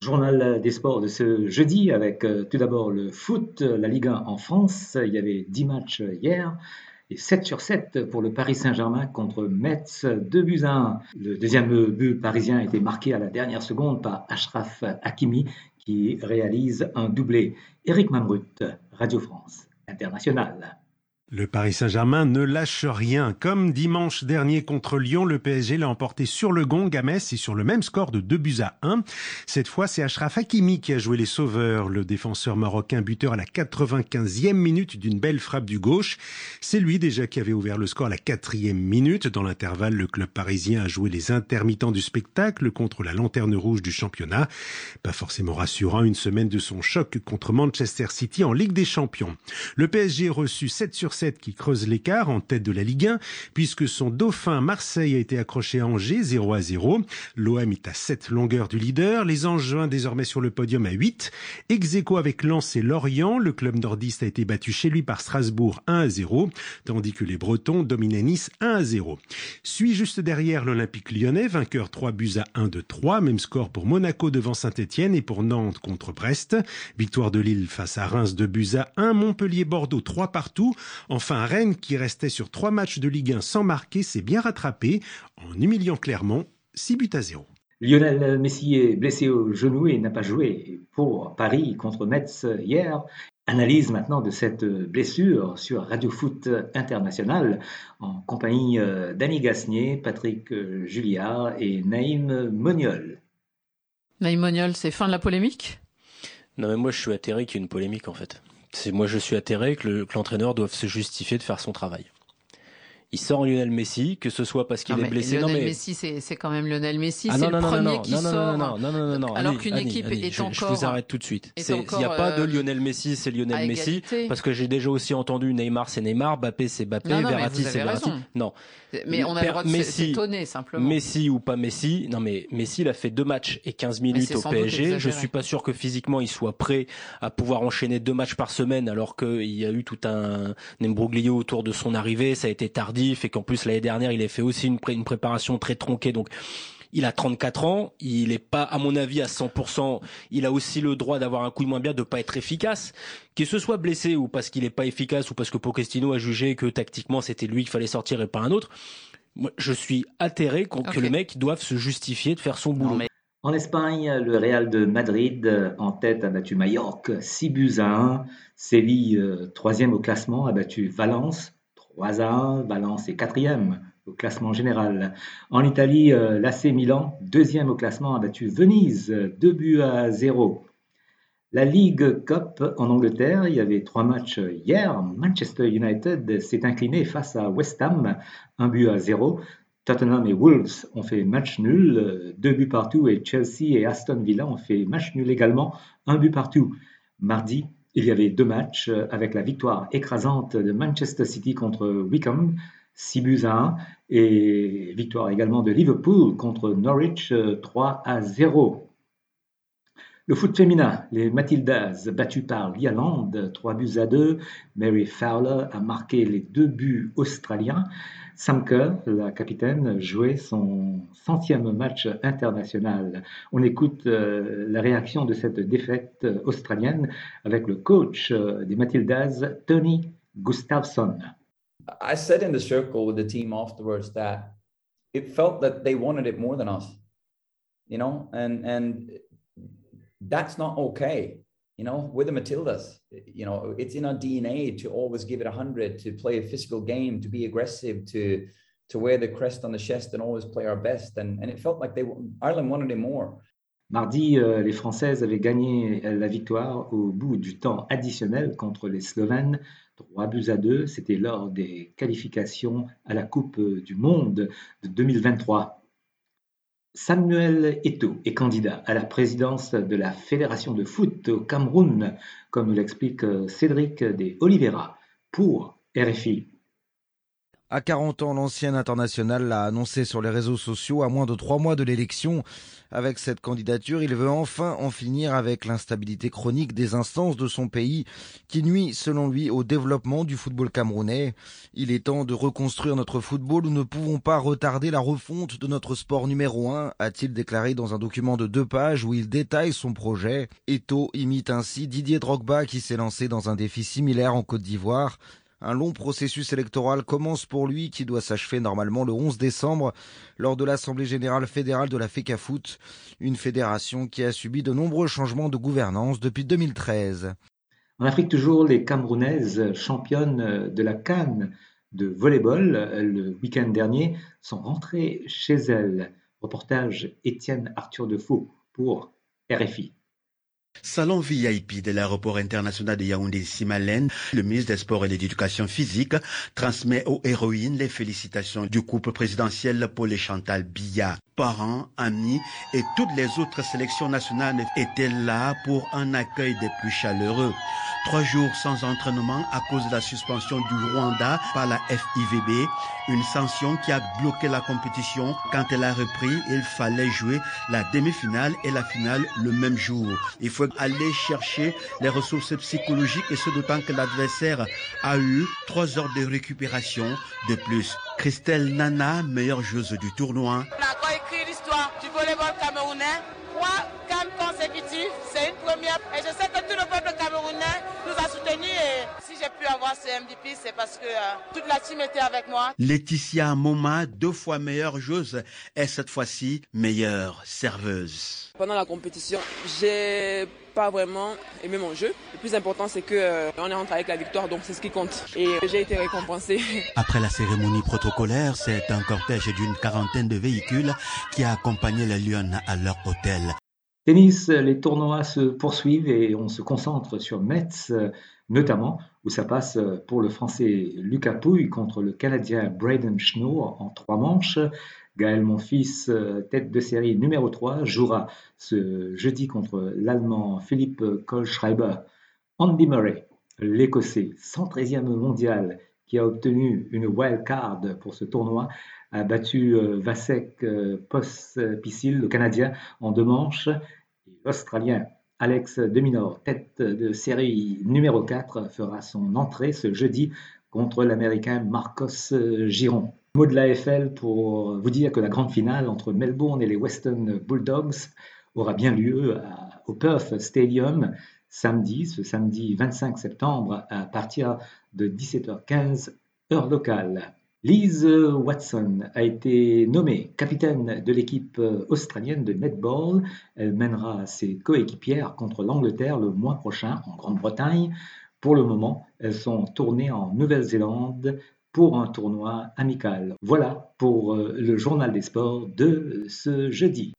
Journal des sports de ce jeudi avec tout d'abord le foot, la Ligue 1 en France. Il y avait 10 matchs hier et 7 sur 7 pour le Paris Saint-Germain contre Metz, 2-1. Le deuxième but parisien a été marqué à la dernière seconde par Achraf Hakimi qui réalise un doublé. Éric Mamrut, Radio France Internationale. Le Paris Saint-Germain ne lâche rien. Comme dimanche dernier contre Lyon, le PSG l'a emporté sur le gong à Metz et sur le même score de 2-1. Cette fois, c'est Achraf Hakimi qui a joué les sauveurs. Le défenseur marocain buteur à la 95e minute d'une belle frappe du gauche. C'est lui déjà qui avait ouvert le score à la 4e minute. Dans l'intervalle, le club parisien a joué les intermittents du spectacle contre la lanterne rouge du championnat. Pas forcément rassurant, une semaine de son choc contre Manchester City en Ligue des Champions. Le PSG a reçu 7 sur 7 qui creuse l'écart en tête de la Ligue 1, puisque son dauphin Marseille a été accroché à Angers 0-0. L'OM est à 7 longueurs du leader, les Angevins désormais sur le podium à 8. Ex-aequo avec Lens et Lorient, le club nordiste a été battu chez lui par Strasbourg 1-0, tandis que les Bretons dominaient Nice 1-0. Suit juste derrière l'Olympique lyonnais, vainqueur 3-1 de 3, même score pour Monaco devant Saint-Etienne et pour Nantes contre Brest. Victoire de Lille face à Reims 2-1, Montpellier-Bordeaux 3-2. Enfin, Rennes, qui restait sur 3 matchs de Ligue 1 sans marquer, s'est bien rattrapé en humiliant Clermont 6-0. Lionel Messi est blessé au genou et n'a pas joué pour Paris contre Metz hier. Analyse maintenant de cette blessure sur Radio Foot International en compagnie d'Annie Gasnier, Patrick Julliard et Naïm Moniol. Naïm Moniol, c'est fin de la polémique ? Non mais moi je suis atterré qu'il y ait une polémique en fait. Moi je suis atterré que l'entraîneur doive se justifier de faire son travail. Il sort Lionel Messi, que ce soit parce qu'il est blessé. Lionel Messi, c'est quand même Lionel Messi, c'est le premier qui sort. Non. Alors qu'une équipe est encore. Je vous arrête tout de suite. Il n'y a pas de Lionel Messi, c'est Lionel Messi. Parce que j'ai déjà aussi entendu Neymar, c'est Neymar, Mbappé, c'est Mbappé, Verratti, c'est Verratti. Non. Mais on a le droit de s'étonner simplement. Messi ou pas Messi. Non mais Messi, il a fait 2 matchs et 15 minutes au PSG. Je suis pas sûr que physiquement il soit prêt à pouvoir enchaîner 2 matchs par semaine alors qu'il y a eu tout un imbroglio autour de son arrivée. Ça a été tardif et qu'en plus l'année dernière il a fait aussi une préparation très tronquée. Donc il a 34 ans, il est pas à mon avis à 100%, il a aussi le droit d'avoir un coup de moins bien, de pas être efficace, qu'il se soit blessé ou parce qu'il est pas efficace ou parce que Pochettino a jugé que tactiquement c'était lui qu'il fallait sortir et pas un autre. Moi, je suis atterré que le mec doive se justifier de faire son boulot. En Espagne, le Real de Madrid en tête a battu Majorque 6-1. Séville, 3e au classement, a battu Valence 3-1. Valence est 4e au classement général. En Italie, l'AC Milan, 2e au classement, a battu Venise 2-0. La League Cup en Angleterre, il y avait 3 matchs hier. Manchester United s'est incliné face à West Ham, 1-0. Tottenham et Wolves ont fait match nul, 2 partout, et Chelsea et Aston Villa ont fait match nul également, 1 partout. Mardi, il y avait 2 matchs avec la victoire écrasante de Manchester City contre Wycombe, 6-1, et victoire également de Liverpool contre Norwich, 3-0. Le foot féminin, les Matildas battues par l'Irlande, 3-2. Mary Fowler a marqué les 2 buts australiens. Sam Kerr, la capitaine, jouait son 100e match international. On écoute la réaction de cette défaite australienne avec le coach des Matildas, Tony Gustafsson. I said in the circle with the team afterwards that it felt that they wanted it more than us, and that's not okay. With the Matildas, it's in our DNA to always give it 100, to play a physical game, to be aggressive, to wear the crest on the chest and always play our best. And it felt like Ireland wanted it more. Mardi, les Françaises avaient gagné la victoire au bout du temps additionnel contre les Slovènes, 3-2. C'était lors des qualifications à la Coupe du Monde de 2023. Samuel Eto'o est candidat à la présidence de la Fédération de foot au Cameroun, comme l'explique Cédric de Oliveira pour RFI. À 40 ans, l'ancienne internationale l'a annoncé sur les réseaux sociaux à moins de 3 mois de l'élection. Avec cette candidature, il veut enfin en finir avec l'instabilité chronique des instances de son pays qui nuit, selon lui, au développement du football camerounais. Il est temps de reconstruire notre football. Nous ne pouvons pas retarder la refonte de notre sport numéro 1, a-t-il déclaré dans un document de 2 pages où il détaille son projet. Eto'o imite ainsi Didier Drogba qui s'est lancé dans un défi similaire en Côte d'Ivoire. Un long processus électoral commence pour lui qui doit s'achever normalement le 11 décembre lors de l'Assemblée générale fédérale de la FECAFOOT, une fédération qui a subi de nombreux changements de gouvernance depuis 2013. En Afrique toujours, les Camerounaises championnes de la CAN de volleyball le week-end dernier sont rentrées chez elles. Reportage Étienne Arthur Defaux pour RFI. Salon VIP de l'aéroport international de Yaoundé-Simalène, le ministre des Sports et de l'Éducation physique transmet aux héroïnes les félicitations du couple présidentiel Paul et Chantal Biya. Parents, amis et toutes les autres sélections nationales étaient là pour un accueil des plus chaleureux. 3 jours sans entraînement à cause de la suspension du Rwanda par la FIVB, une sanction qui a bloqué la compétition. Quand elle a repris, il fallait jouer la demi-finale et la finale le même jour. Il faut aller chercher les ressources psychologiques et ce d'autant que l'adversaire a eu 3 heures de récupération de plus. Christelle Nana, meilleure joueuse du tournoi. On a encore écrit l'histoire du volleyball camerounais. 3 CAN consécutifs, c'est une première. Et je sais que tout le peuple camerounais nous a soutenus. Et si j'ai pu avoir ce MVP, c'est parce que toute la team était avec moi. Laetitia Moma, 2 fois meilleure joueuse, est cette fois-ci meilleure serveuse. Pendant la compétition, j'ai pas vraiment aimé mon jeu. Le plus important, c'est que on est rentré avec la victoire, donc c'est ce qui compte. Et j'ai été récompensé. Après la cérémonie protocolaire, c'est un cortège d'une 40aine de véhicules qui a accompagné les Lionnes à leur hôtel. Tennis, les tournois se poursuivent et on se concentre sur Metz, notamment, où ça passe pour le Français Lucas Pouille contre le Canadien Braden Schnoor en 3 manches. Gaël Monfils, tête de série numéro 3, jouera ce jeudi contre l'Allemand Philippe Kohlschreiber. Andy Murray, l'Écossais 113e mondial, qui a obtenu une wild card pour ce tournoi, a battu Vasek Pospisil, le Canadien, en 2 manches. L'Australien Alex de Minaur, tête de série numéro 4, fera son entrée ce jeudi contre l'Américain Marcos Giron. Mot de l'AFL pour vous dire que la grande finale entre Melbourne et les Western Bulldogs aura bien lieu au Perth Stadium ce samedi 25 septembre à partir de 17h15 heure locale. Liz Watson a été nommée capitaine de l'équipe australienne de netball. Elle mènera ses coéquipières contre l'Angleterre le mois prochain en Grande-Bretagne. Pour le moment, elles sont tournées en Nouvelle-Zélande pour un tournoi amical. Voilà pour le journal des sports de ce jeudi.